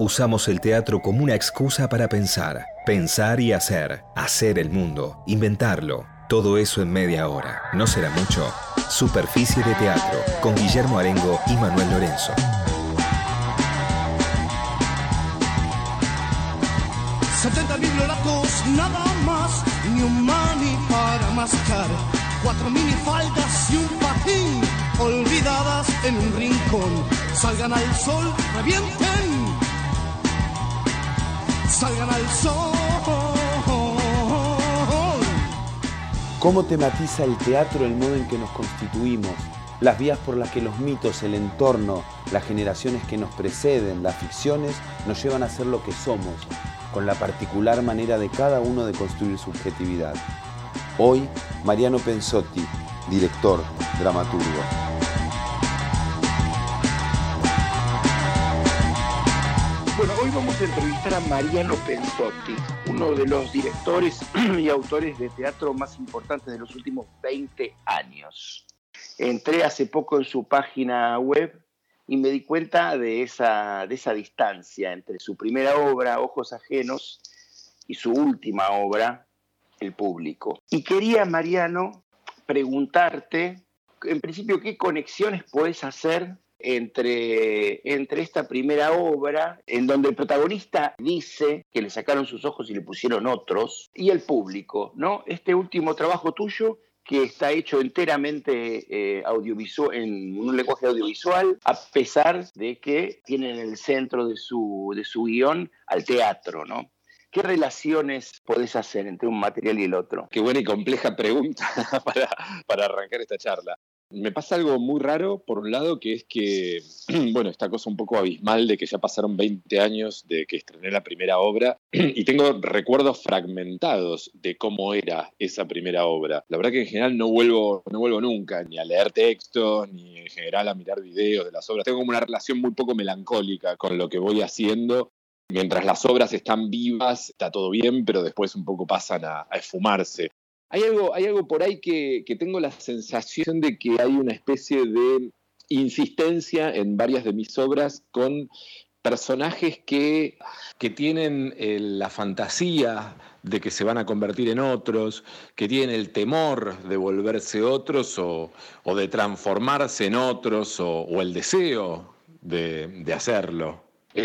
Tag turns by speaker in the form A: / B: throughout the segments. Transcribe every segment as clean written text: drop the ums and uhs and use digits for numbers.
A: Usamos el teatro como una excusa para pensar. Pensar y hacer. Hacer el mundo. Inventarlo. Todo eso en media hora. ¿No será mucho? Superficie de Teatro, con Guillermo Arengo y Manuel Lorenzo.
B: 70 bibliolatos nada más, ni un mani para mascar, 4 minifaldas y un patín, olvidadas en un rincón. Salgan al sol, revienten, salgan al sol.
C: ¿Cómo tematiza el teatro el modo en que nos constituimos? Las vías por las que los mitos, el entorno, las generaciones que nos preceden, las ficciones, nos llevan a ser lo que somos, con la particular manera de cada uno de construir subjetividad. Hoy, Mariano Pensotti, director, dramaturgo.
D: Bueno, hoy vamos a entrevistar a Mariano Pensotti, uno de los directores y autores de teatro más importantes de los últimos 20 años. Entré hace poco en su página web y me di cuenta de esa distancia entre su primera obra, Ojos Ajenos, y su última obra, El Público. Y quería, Mariano, preguntarte, en principio, ¿qué conexiones podés hacer entre esta primera obra, en donde el protagonista dice que le sacaron sus ojos y le pusieron otros, y El Público, ¿no? Este último trabajo tuyo, que está hecho enteramente audiovisual, en un lenguaje audiovisual, a pesar de que tiene en el centro de su guión al teatro, ¿no? ¿Qué relaciones podés hacer entre un material y el otro?
E: Qué buena y compleja pregunta para arrancar esta charla. Me pasa algo muy raro, por un lado, que es que, bueno, esta cosa un poco abismal de que ya pasaron 20 años de que estrené la primera obra y tengo recuerdos fragmentados de cómo era esa primera obra. La verdad que en general no vuelvo nunca, ni a leer textos, ni en general a mirar videos de las obras. Tengo como una relación muy poco melancólica con lo que voy haciendo. Mientras las obras están vivas, está todo bien, pero después un poco pasan a esfumarse. Hay algo por ahí que tengo la sensación de que hay una especie de insistencia en varias de mis obras con personajes que tienen la fantasía de que se van a convertir en otros, que tienen el temor de volverse otros o de transformarse en otros o el deseo de hacerlo.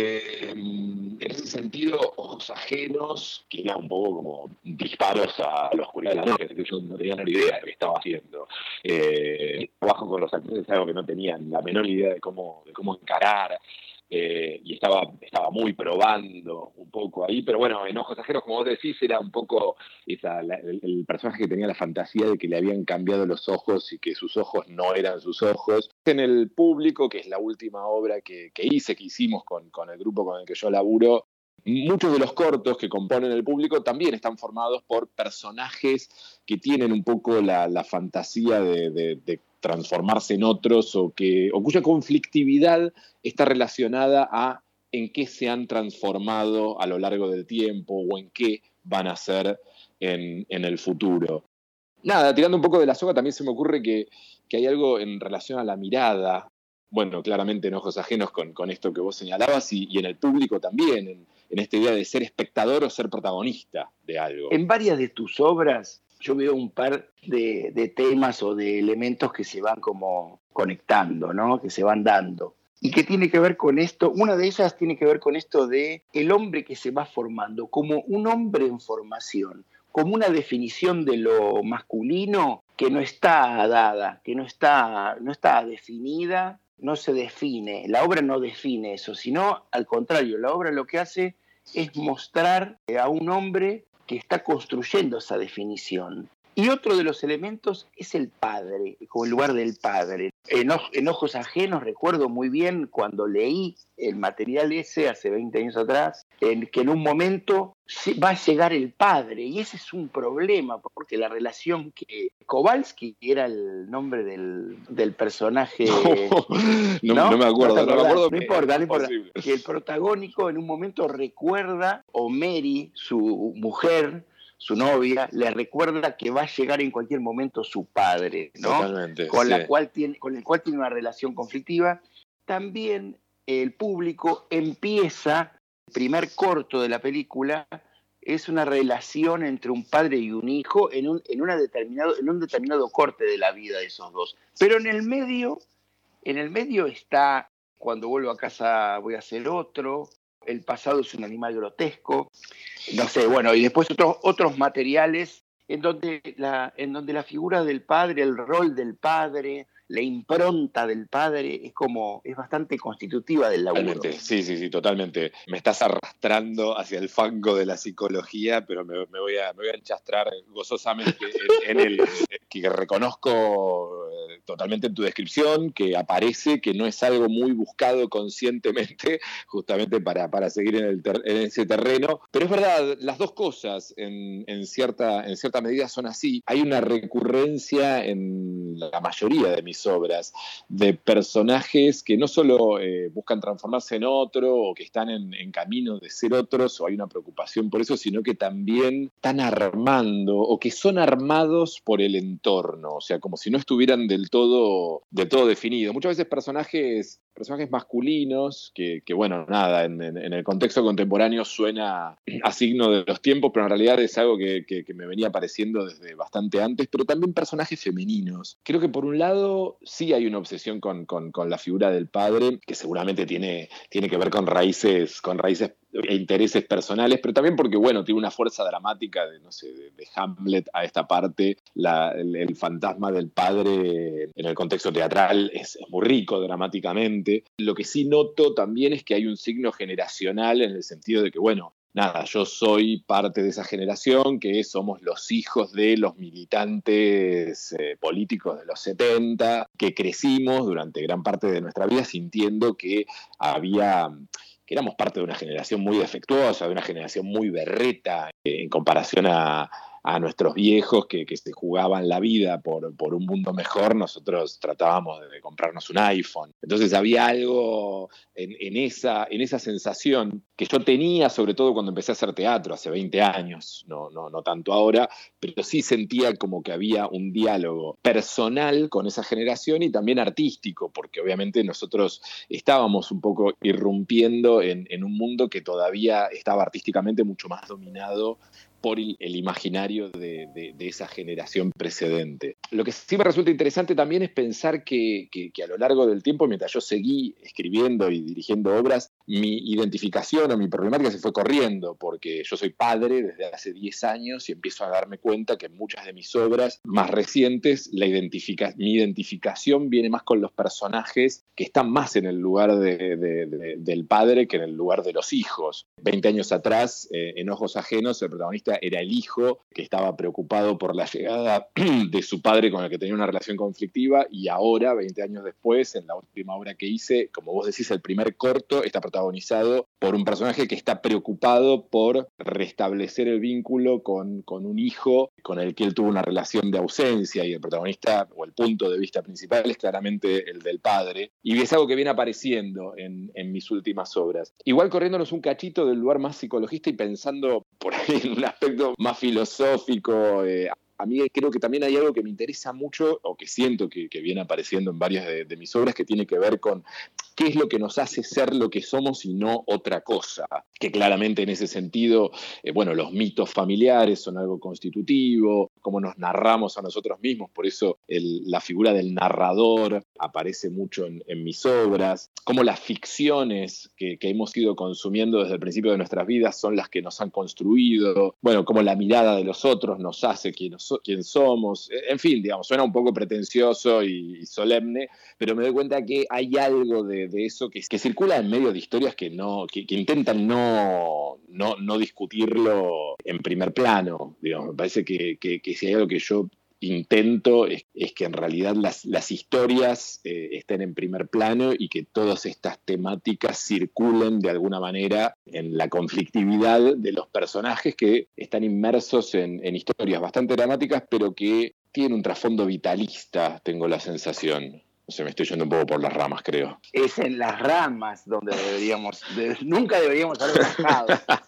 E: En ese sentido, Ojos Ajenos, que era un poco como disparos a la oscuridad de la noche, que yo no tenía ni idea de lo que estaba haciendo. Trabajo con los actores es algo que no tenían la menor idea de cómo encarar, y estaba muy probando un poco ahí, pero bueno, en Ojos Ajenos, como vos decís, era un poco el personaje que tenía la fantasía de que le habían cambiado los ojos y que sus ojos no eran sus ojos. En El Público, que es la última obra que hicimos con el grupo con el que yo laburo, muchos de los cortos que componen El Público también están formados por personajes que tienen un poco la fantasía de transformarse en otros o cuya conflictividad está relacionada a en qué se han transformado a lo largo del tiempo o en qué van a ser en el futuro. Nada, tirando un poco de la soga, también se me ocurre que hay algo en relación a la mirada. Bueno, claramente en Ojos Ajenos con esto que vos señalabas y en El Público también, en esta idea de ser espectador o ser protagonista de algo.
D: En varias de tus obras yo veo un par de temas o de elementos que se van como conectando, ¿no? Que se van dando. ¿Y qué tiene que ver con esto? Una de ellas tiene que ver con esto de el hombre que se va formando, como un hombre en formación, como una definición de lo masculino que no está dada, que no está definida, no se define. La obra no define eso, sino al contrario, la obra lo que hace es mostrar a un hombre que está construyendo esa definición. Y otro de los elementos es el padre, como el lugar del padre. En Ojos Ajenos recuerdo muy bien cuando leí el material ese hace 20 años atrás, que en un momento va a llegar el padre, y ese es un problema, porque la relación que Kowalski era el nombre del personaje...
E: No me acuerdo.
D: No importa. Que el protagónico en un momento recuerda, o Mary, su mujer, su novia, le recuerda que va a llegar en cualquier momento su padre, ¿no?
E: Totalmente,
D: con el cual tiene una relación conflictiva. También El Público empieza primer corto de la película es una relación entre un padre y un hijo en un determinado corte de la vida de esos dos. Pero en el medio está cuando vuelvo a casa voy a hacer otro, el pasado es un animal grotesco, no sé, bueno, y después otros materiales en donde la figura del padre, el rol del padre, la impronta del padre es bastante constitutiva del laburo.
E: Totalmente, sí, totalmente. Me estás arrastrando hacia el fango de la psicología, pero me voy a enchastrar gozosamente en el que reconozco totalmente en tu descripción, que aparece, que no es algo muy buscado conscientemente, justamente para seguir en ese terreno. Pero es verdad, las dos cosas en cierta medida son así. Hay una recurrencia en la mayoría de mis obras de personajes que no solo buscan transformarse en otro o que están en camino de ser otros o hay una preocupación por eso, sino que también están armando o que son armados por el entorno, o sea, como si no estuvieran del todo definidos. Muchas veces personajes masculinos que bueno, nada, en el contexto contemporáneo suena a signo de los tiempos, pero en realidad es algo que me venía apareciendo desde bastante antes, pero también personajes femeninos. Creo que por un lado sí hay una obsesión con la figura del padre, que seguramente tiene que ver con raíces e intereses personales, pero también porque, bueno, tiene una fuerza dramática de Hamlet a esta parte. El fantasma del padre en el contexto teatral es muy rico dramáticamente. Lo que sí noto también es que hay un signo generacional en el sentido de que, bueno, nada, yo soy parte de esa generación que somos los hijos de los militantes políticos de los 70, que crecimos durante gran parte de nuestra vida sintiendo que éramos parte de una generación muy defectuosa, de una generación muy berreta en comparación a nuestros viejos que se jugaban la vida por un mundo mejor. Nosotros tratábamos de comprarnos un iPhone. Entonces había algo en esa sensación que yo tenía, sobre todo cuando empecé a hacer teatro hace 20 años, no tanto ahora, pero sí sentía como que había un diálogo personal con esa generación y también artístico, porque obviamente nosotros estábamos un poco irrumpiendo en un mundo que todavía estaba artísticamente mucho más dominado por el imaginario de esa generación precedente. Lo que sí me resulta interesante también es pensar que a lo largo del tiempo, mientras yo seguí escribiendo y dirigiendo obras, mi identificación o mi problemática se fue corriendo, porque yo soy padre desde hace 10 años y empiezo a darme cuenta que en muchas de mis obras más recientes mi identificación viene más con los personajes que están más en el lugar del padre que en el lugar de los hijos. 20 años atrás, en Ojos Ajenos, el protagonista era el hijo que estaba preocupado por la llegada de su padre con el que tenía una relación conflictiva, y ahora, 20 años después, en la última obra que hice, como vos decís, el primer corto está protagonizado por un personaje que está preocupado por restablecer el vínculo con un hijo con el que él tuvo una relación de ausencia, y el protagonista o el punto de vista principal es claramente el del padre, y es algo que viene apareciendo en mis últimas obras. Igual corriéndonos un cachito del lugar más psicologista y pensando por ahí en un aspecto más filosófico, a mí creo que también hay algo que me interesa mucho, o que siento que viene apareciendo en varias de mis obras, que tiene que ver con qué es lo que nos hace ser lo que somos y no otra cosa. Que claramente en ese sentido, los mitos familiares son algo constitutivo, cómo nos narramos a nosotros mismos, por eso la figura del narrador aparece mucho en mis obras, cómo las ficciones que hemos ido consumiendo desde el principio de nuestras vidas son las que nos han construido, cómo la mirada de los otros nos hace quién somos, en fin, digamos, suena un poco pretencioso y solemne, pero me doy cuenta que hay algo de eso que circula en medio de historias que intentan no discutirlo en primer plano. Digamos, me parece que si hay algo que yo intento es que en realidad las historias estén en primer plano y que todas estas temáticas circulen de alguna manera en la conflictividad de los personajes que están inmersos en historias bastante dramáticas, pero que tienen un trasfondo vitalista, tengo la sensación. No sé, me estoy yendo un poco por las ramas, creo.
D: Es en las ramas donde nunca deberíamos haber bajado.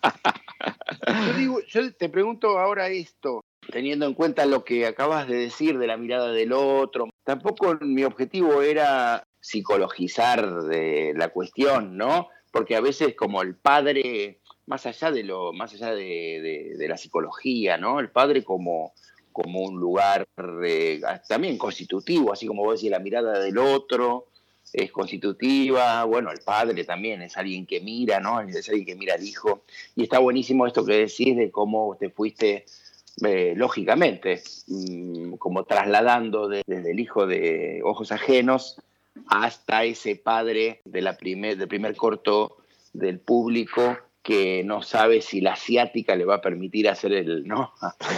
D: Yo te pregunto ahora esto, teniendo en cuenta lo que acabas de decir de la mirada del otro. Tampoco mi objetivo era psicologizar de la cuestión, ¿no? porque a veces como el padre, más allá de la psicología, ¿no? El padre como un lugar también constitutivo, así como vos decís, la mirada del otro es constitutiva. Bueno, el padre también es alguien que mira, ¿no? Es alguien que mira al hijo. Y está buenísimo esto que decís de cómo te fuiste, lógicamente, como trasladando desde el hijo de Ojos Ajenos hasta ese padre del primer corto del público, que no sabe si la asiática le va a permitir hacer ¿no?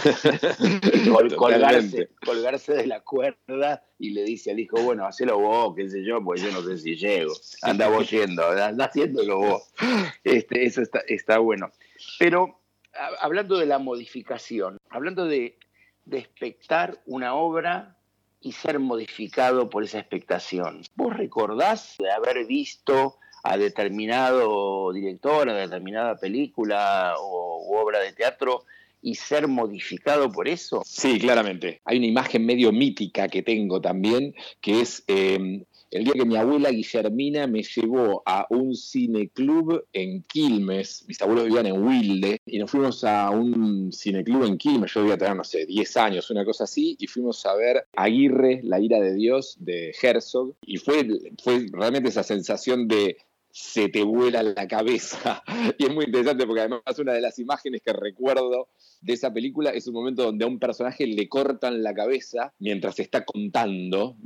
D: colgarse de la cuerda, y le dice al hijo, bueno, hacelo vos, qué sé yo, pues yo no sé si llego. Anda vos anda haciéndolo vos. Eso está bueno. Pero hablando de la modificación, hablando de expectar una obra y ser modificado por esa expectación, ¿vos recordás de haber visto a determinado director, a determinada película u obra de teatro y ser modificado por eso?
E: Sí, claramente. Hay una imagen medio mítica que tengo también, que es el día que mi abuela Guillermina me llevó a un cineclub en Quilmes. Mis abuelos vivían en Wilde, y nos fuimos a un cineclub en Quilmes. Yo debía tener, no sé, 10 años, una cosa así, y fuimos a ver Aguirre, La ira de Dios, de Herzog, y fue realmente esa sensación de se te vuela la cabeza. Y es muy interesante porque además una de las imágenes que recuerdo de esa película es un momento donde a un personaje le cortan la cabeza mientras está contando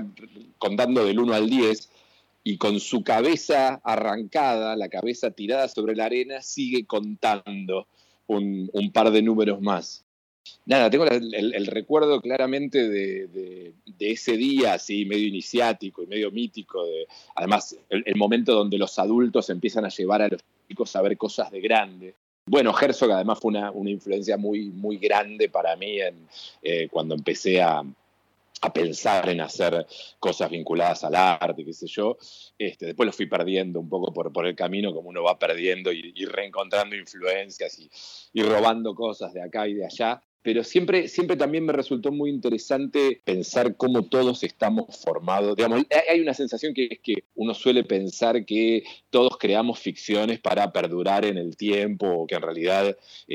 E: del 1 al 10, y con su cabeza arrancada, la cabeza tirada sobre la arena, sigue contando un par de números más. Nada, tengo el recuerdo claramente de ese día así medio iniciático y medio mítico, además el momento donde los adultos empiezan a llevar a los chicos a ver cosas de grande. Bueno, Herzog además fue una influencia muy, muy grande para mí cuando empecé a pensar en hacer cosas vinculadas al arte, qué sé yo. Después lo fui perdiendo un poco por el camino, como uno va perdiendo y reencontrando influencias y robando cosas de acá y de allá. Pero siempre también me resultó muy interesante pensar cómo todos estamos formados. Digamos, hay una sensación que es que uno suele pensar que todos creamos ficciones para perdurar en el tiempo, o que en realidad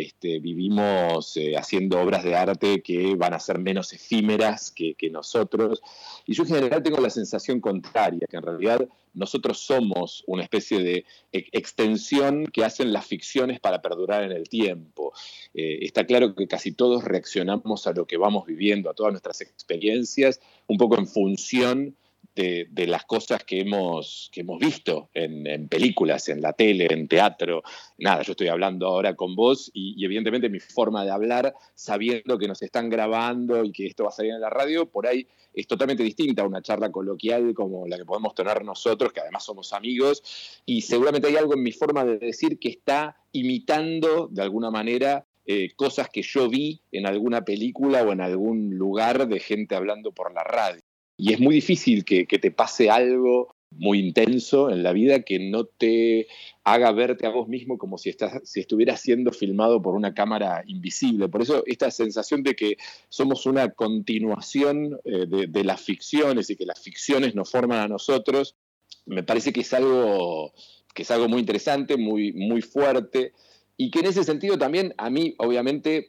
E: vivimos haciendo obras de arte que van a ser menos efímeras que nosotros. Y yo en general tengo la sensación contraria, que en realidad nosotros somos una especie de extensión que hacen las ficciones para perdurar en el tiempo. Está claro que casi todos reaccionamos a lo que vamos viviendo, a todas nuestras experiencias, un poco en función de las cosas que hemos visto en películas, en la tele, en teatro. Nada, yo estoy hablando ahora con vos y evidentemente mi forma de hablar, sabiendo que nos están grabando y que esto va a salir en la radio, por ahí es totalmente distinta a una charla coloquial como la que podemos tener nosotros, que además somos amigos, y seguramente hay algo en mi forma de decir que está imitando de alguna manera cosas que yo vi en alguna película o en algún lugar de gente hablando por la radio. Y es muy difícil que te pase algo muy intenso en la vida que no te haga verte a vos mismo como si estuvieras siendo filmado por una cámara invisible. Por eso esta sensación de que somos una continuación de las ficciones y que las ficciones nos forman a nosotros, me parece que es algo muy interesante, muy, muy fuerte, y que en ese sentido también a mí, obviamente,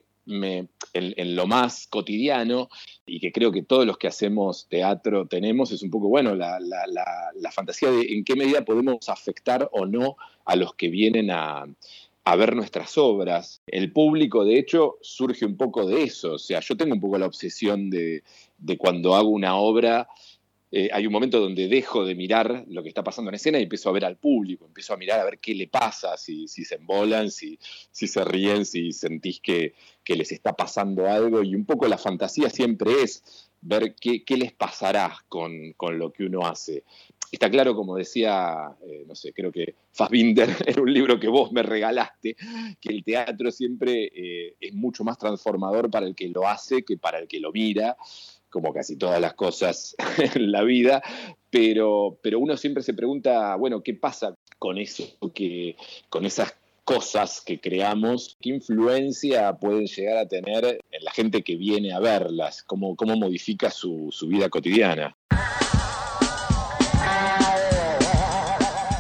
E: en lo más cotidiano, y que creo que todos los que hacemos teatro tenemos, es un poco, bueno, la fantasía de en qué medida podemos afectar o no a los que vienen a ver nuestras obras. El público, de hecho, surge un poco de eso. O sea, yo tengo un poco la obsesión de cuando hago una obra, hay un momento donde dejo de mirar lo que está pasando en escena y empiezo a ver al público, empiezo a mirar a ver qué le pasa, si se embolan, si se ríen, si sentís que les está pasando algo, y un poco la fantasía siempre es ver qué les pasará con lo que uno hace. Está claro, como decía, no sé, creo que Fassbinder, en un libro que vos me regalaste, que el teatro siempre es mucho más transformador para el que lo hace que para el que lo mira, como casi todas las cosas en la vida, pero uno siempre se pregunta, bueno, ¿qué pasa con eso, con esas cosas que creamos? ¿Qué influencia pueden llegar a tener en la gente que viene a verlas? ¿Cómo modifica su vida cotidiana?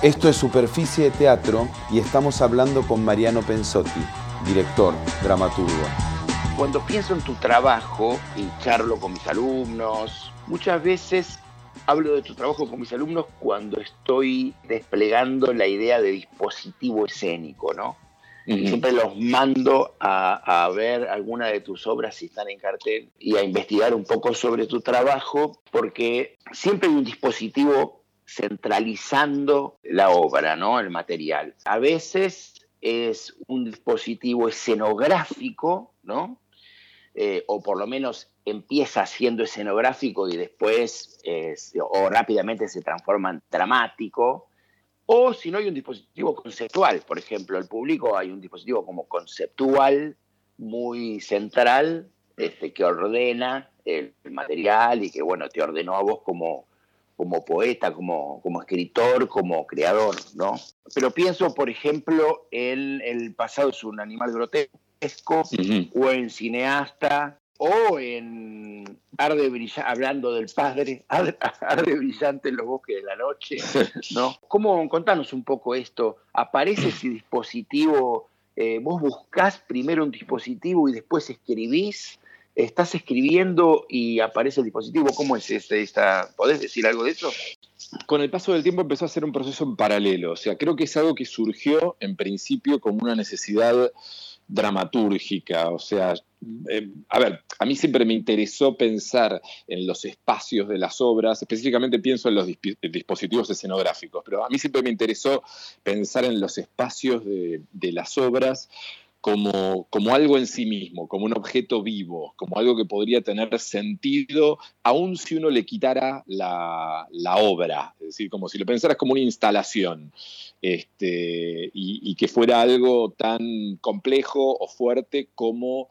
C: Esto es Superficie de Teatro y estamos hablando con Mariano Pensotti, director, dramaturgo.
D: Cuando pienso en tu trabajo y charlo con mis alumnos, muchas veces hablo de tu trabajo con mis alumnos cuando estoy desplegando la idea de dispositivo escénico, ¿no? Y siempre los mando a ver alguna de tus obras si están en cartel y a investigar un poco sobre tu trabajo, porque siempre hay un dispositivo centralizando la obra, ¿no? El material. A veces es un dispositivo escenográfico, ¿no? O por lo menos empieza siendo escenográfico y después o rápidamente se transforma en dramático. O si no hay un dispositivo conceptual, por ejemplo, el público hay un dispositivo como conceptual muy central que ordena el material y que, bueno, te ordenó a vos como poeta, como escritor, como creador, ¿no? Pero pienso, por ejemplo, en El pasado es un animal grotesco, o en Cineasta, o en Arde Brillante, hablando del padre, Arde Brillante en los bosques de la noche, ¿no? Contanos un poco esto. ¿Aparece ese dispositivo? ¿Vos buscás primero un dispositivo y después escribís? ¿Estás escribiendo y aparece el dispositivo? ¿Cómo es esta? ¿Podés decir algo de eso?
E: Con el paso del tiempo empezó a ser un proceso en paralelo. O sea, creo que es algo que surgió en principio como una necesidad dramatúrgica. O sea, a mí siempre me interesó pensar en los espacios de las obras, específicamente pienso en los dispositivos escenográficos, pero a mí siempre me interesó pensar en los espacios de las obras como algo en sí mismo, como un objeto vivo, como algo que podría tener sentido, aun si uno le quitara la obra, es decir, como si lo pensaras como una instalación, y que fuera algo tan complejo o fuerte como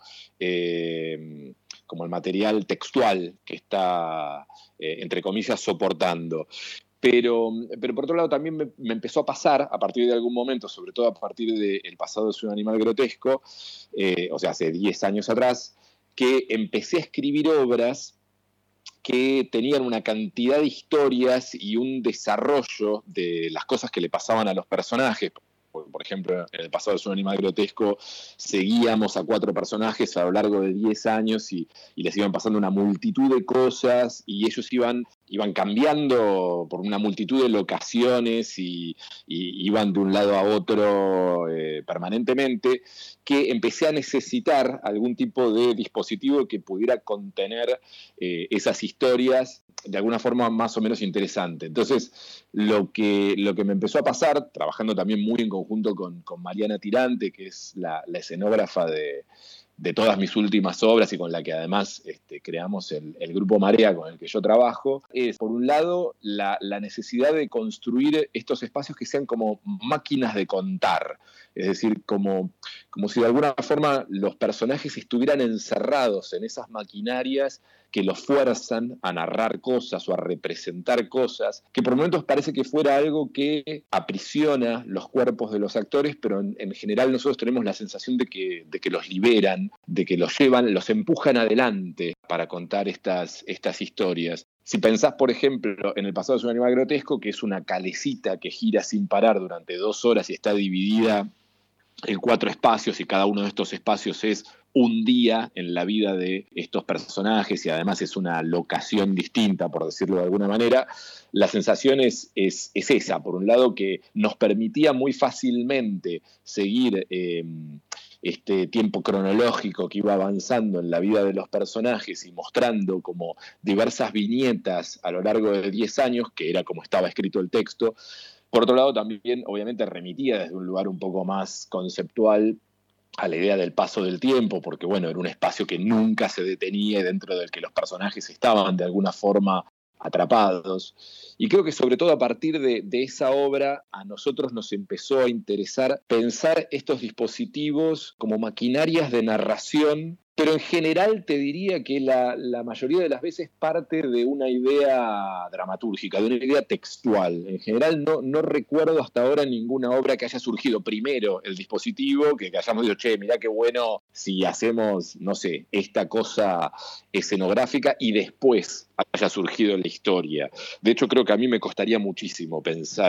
E: el material textual que está, entre comillas, soportando. Pero por otro lado también me empezó a pasar a partir de algún momento, sobre todo a partir de El pasado es un animal grotesco, o sea, hace 10 años atrás, que empecé a escribir obras que tenían una cantidad de historias y un desarrollo de las cosas que le pasaban a los personajes. Por ejemplo, en El pasado es un animal grotesco, seguíamos a 4 personajes a lo largo de 10 años y les iban pasando una multitud de cosas y ellos iban cambiando por una multitud de locaciones y iban de un lado a otro permanentemente, que empecé a necesitar algún tipo de dispositivo que pudiera contener esas historias de alguna forma más o menos interesante. Entonces, lo que me empezó a pasar, trabajando también muy en conjunto con Mariana Tirante, que es la escenógrafa de todas mis últimas obras y con la que además creamos el Grupo Marea con el que yo trabajo, es por un lado la necesidad de construir estos espacios que sean como máquinas de contar, es decir, como si de alguna forma los personajes estuvieran encerrados en esas maquinarias que los fuerzan a narrar cosas o a representar cosas, que por momentos parece que fuera algo que aprisiona los cuerpos de los actores, pero en general nosotros tenemos la sensación de que los liberan, de que los llevan, los empujan adelante para contar estas historias. Si pensás, por ejemplo, en El pasado es un animal grotesco, que es una calecita que gira sin parar durante 2 horas y está dividida en 4 espacios, y cada uno de estos espacios es un día en la vida de estos personajes y además es una locación distinta, por decirlo de alguna manera, la sensación es esa. Por un lado, que nos permitía muy fácilmente seguir este tiempo cronológico que iba avanzando en la vida de los personajes y mostrando como diversas viñetas a lo largo de 10 años, que era como estaba escrito el texto. Por otro lado, también obviamente remitía desde un lugar un poco más conceptual a la idea del paso del tiempo, porque bueno, era un espacio que nunca se detenía y dentro del que los personajes estaban de alguna forma atrapados. Y creo que sobre todo a partir de esa obra a nosotros nos empezó a interesar pensar estos dispositivos como maquinarias de narración, pero en general te diría que la mayoría de las veces parte de una idea dramatúrgica, de una idea textual. En general no recuerdo hasta ahora ninguna obra que haya surgido primero el dispositivo, que hayamos dicho, che, mirá qué bueno si hacemos, no sé, esta cosa escenográfica y después haya surgido la historia. De hecho, creo que a mí me costaría muchísimo pensar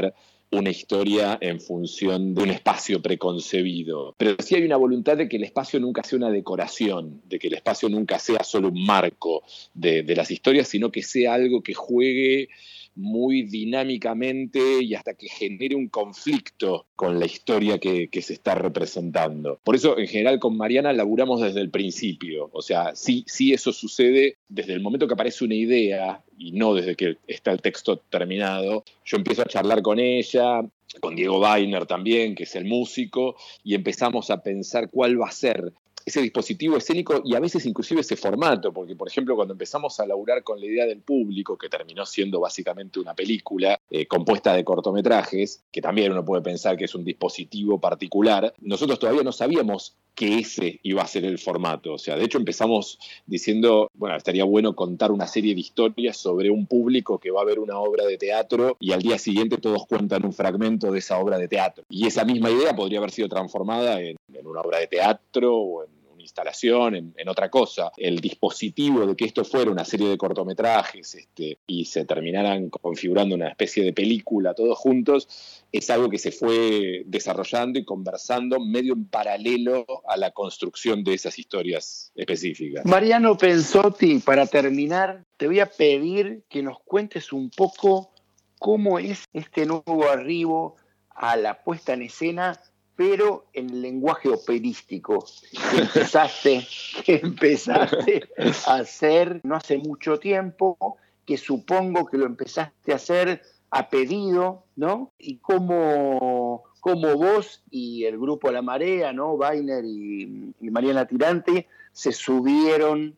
E: una historia en función de un espacio preconcebido. Pero sí hay una voluntad de que el espacio nunca sea una decoración, de que el espacio nunca sea solo un marco de las historias, sino que sea algo que juegue muy dinámicamente y hasta que genere un conflicto con la historia que se está representando. Por eso, en general, con Mariana laburamos desde el principio. O sea, sí eso sucede desde el momento que aparece una idea y no desde que está el texto terminado. Yo empiezo a charlar con ella, con Diego Weiner también, que es el músico, y empezamos a pensar cuál va a ser ese dispositivo escénico y a veces inclusive ese formato, porque por ejemplo cuando empezamos a laburar con la idea del público, que terminó siendo básicamente una película compuesta de cortometrajes, que también uno puede pensar que es un dispositivo particular, nosotros todavía no sabíamos que ese iba a ser el formato. O sea, de hecho empezamos diciendo, bueno, estaría bueno contar una serie de historias sobre un público que va a ver una obra de teatro y al día siguiente todos cuentan un fragmento de esa obra de teatro. Y esa misma idea podría haber sido transformada en una obra de teatro o en instalación, en otra cosa. El dispositivo de que esto fuera una serie de cortometrajes y se terminaran configurando una especie de película todos juntos, es algo que se fue desarrollando y conversando medio en paralelo a la construcción de esas historias específicas.
D: Mariano Pensotti, para terminar, te voy a pedir que nos cuentes un poco cómo es este nuevo arribo a la puesta en escena, pero en el lenguaje operístico que empezaste a hacer no hace mucho tiempo, que supongo que lo empezaste a hacer a pedido, ¿no? Y cómo vos y el grupo La Marea, ¿no? Weiner y Mariana Tirante se subieron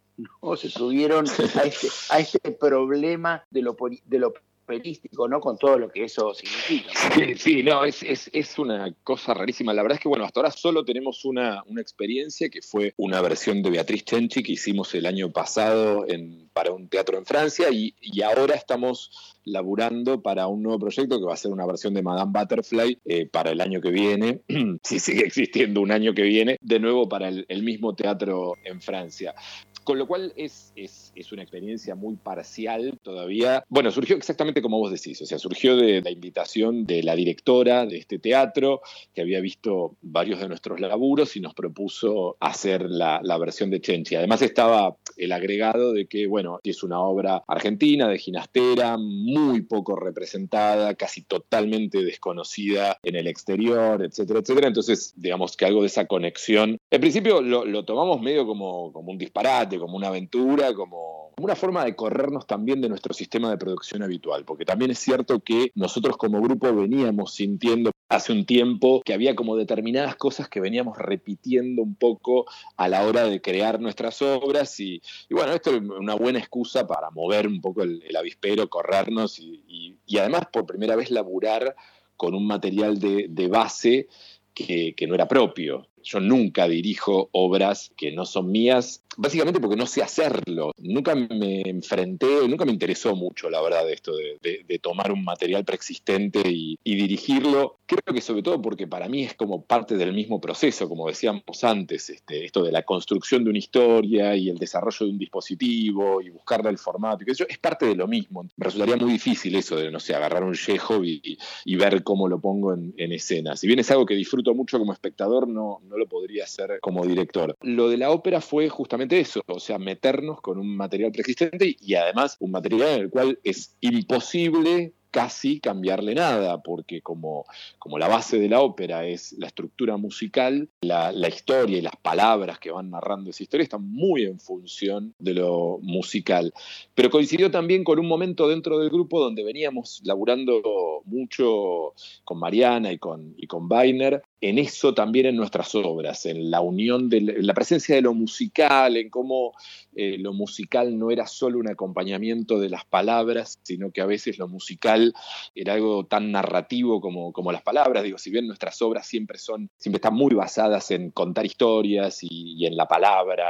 D: a este problema de lo operístico, ¿no? Con todo lo que eso significa.
E: Sí, no, es una cosa rarísima. La verdad es que, bueno, hasta ahora solo tenemos una experiencia que fue una versión de Beatriz Cenci que hicimos el año pasado para un teatro en Francia y ahora estamos laburando para un nuevo proyecto que va a ser una versión de Madame Butterfly para el año que viene, si sigue existiendo un año que viene, de nuevo para el mismo teatro en Francia. Con lo cual es una experiencia muy parcial todavía. Bueno, surgió exactamente como vos decís, o sea, surgió de la invitación de la directora de este teatro, que había visto varios de nuestros laburos y nos propuso hacer la versión de Cenci. Además estaba el agregado de que, bueno, es una obra argentina, de Ginastera, muy poco representada, casi totalmente desconocida en el exterior, etcétera, etcétera. Entonces, digamos que algo de esa conexión, en principio lo tomamos medio como un disparate, como una aventura, como una forma de corrernos también de nuestro sistema de producción habitual, porque también es cierto que nosotros como grupo veníamos sintiendo hace un tiempo que había como determinadas cosas que veníamos repitiendo un poco a la hora de crear nuestras obras y bueno, esto es una buena excusa para mover un poco el avispero, corrernos y además por primera vez laburar con un material de base que no era propio. Yo nunca dirijo obras que no son mías, básicamente porque no sé hacerlo. Nunca me enfrenté, nunca me interesó mucho, la verdad, esto de tomar un material preexistente y dirigirlo. Creo que sobre todo porque para mí es como parte del mismo proceso, como decíamos antes, esto de la construcción de una historia y el desarrollo de un dispositivo y buscarle el formato, y es parte de lo mismo. Me resultaría muy difícil eso de, no sé, agarrar un Chekhov y ver cómo lo pongo en escena. Si bien es algo que disfruto mucho como espectador, no lo podría hacer como director. Lo de la ópera fue justamente eso, o sea, meternos con un material preexistente y además un material en el cual es imposible casi cambiarle nada, porque como la base de la ópera es la estructura musical, la historia y las palabras que van narrando esa historia están muy en función de lo musical. Pero coincidió también con un momento dentro del grupo donde veníamos laburando mucho con Mariana y con Weiner, en eso también en nuestras obras, en la unión en la presencia de lo musical, en cómo lo musical no era solo un acompañamiento de las palabras, sino que a veces lo musical era algo tan narrativo como las palabras. Digo, si bien nuestras obras siempre están muy basadas en contar historias y en la palabra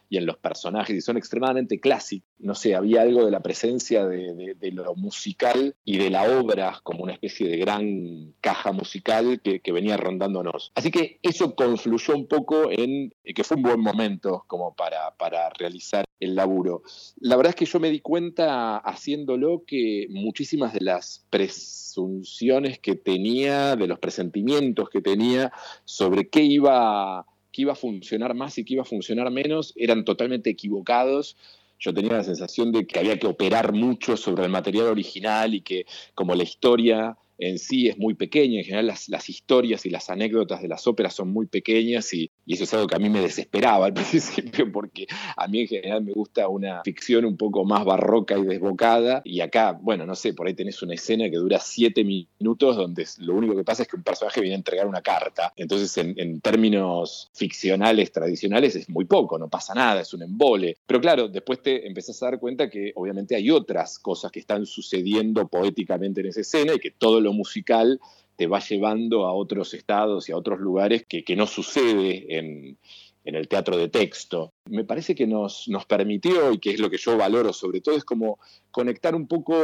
E: y en los personajes, y son extremadamente clásicos. No sé, había algo de la presencia de lo musical y de la obra como una especie de gran caja musical que venía rondándonos. Así que eso confluyó un poco en que fue un buen momento como para realizar el laburo. La verdad es que yo me di cuenta haciéndolo que muchísimas de las presunciones que tenía, de los presentimientos que tenía sobre qué iba a funcionar más y qué iba a funcionar menos, eran totalmente equivocados. Yo tenía la sensación de que había que operar mucho sobre el material original y que como la historia en sí es muy pequeña, en general las historias y las anécdotas de las óperas son muy pequeñas y eso es algo que a mí me desesperaba al principio porque a mí en general me gusta una ficción un poco más barroca y desbocada y acá, bueno, no sé, por ahí tenés una escena que dura 7 minutos donde lo único que pasa es que un personaje viene a entregar una carta, entonces en términos ficcionales, tradicionales es muy poco, no pasa nada, es un embole, pero claro, después te empezás a dar cuenta que obviamente hay otras cosas que están sucediendo poéticamente en esa escena y que todo lo musical te va llevando a otros estados y a otros lugares que no sucede en el teatro de texto. Me parece que nos permitió, y que es lo que yo valoro sobre todo, es como conectar un poco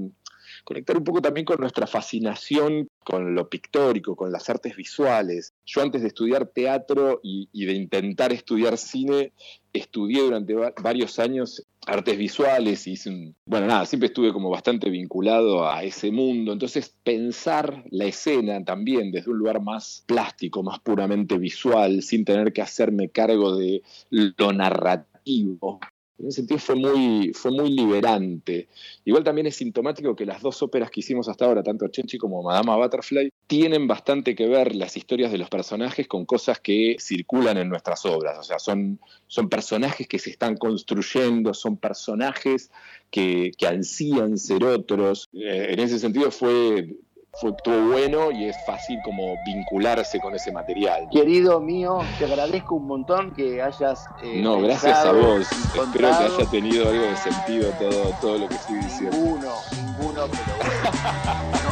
E: también con nuestra fascinación con lo pictórico, con las artes visuales. Yo antes de estudiar teatro y de intentar estudiar cine, estudié durante varios años artes visuales y siempre estuve como bastante vinculado a ese mundo. Entonces pensar la escena también desde un lugar más plástico, más puramente visual, sin tener que hacerme cargo de lo narrativo, en ese sentido fue muy liberante. Igual también es sintomático que las dos óperas que hicimos hasta ahora, tanto Cenci como Madama Butterfly, tienen bastante que ver las historias de los personajes con cosas que circulan en nuestras obras. O sea, son personajes que se están construyendo, son personajes que ansían ser otros. En ese sentido estuvo bueno y es fácil como vincularse con ese material.
D: Querido mío, te agradezco un montón que hayas
E: no, gracias a vos. Espero que haya tenido algo de sentido todo lo que estoy diciendo.
D: Ninguno, pero bueno.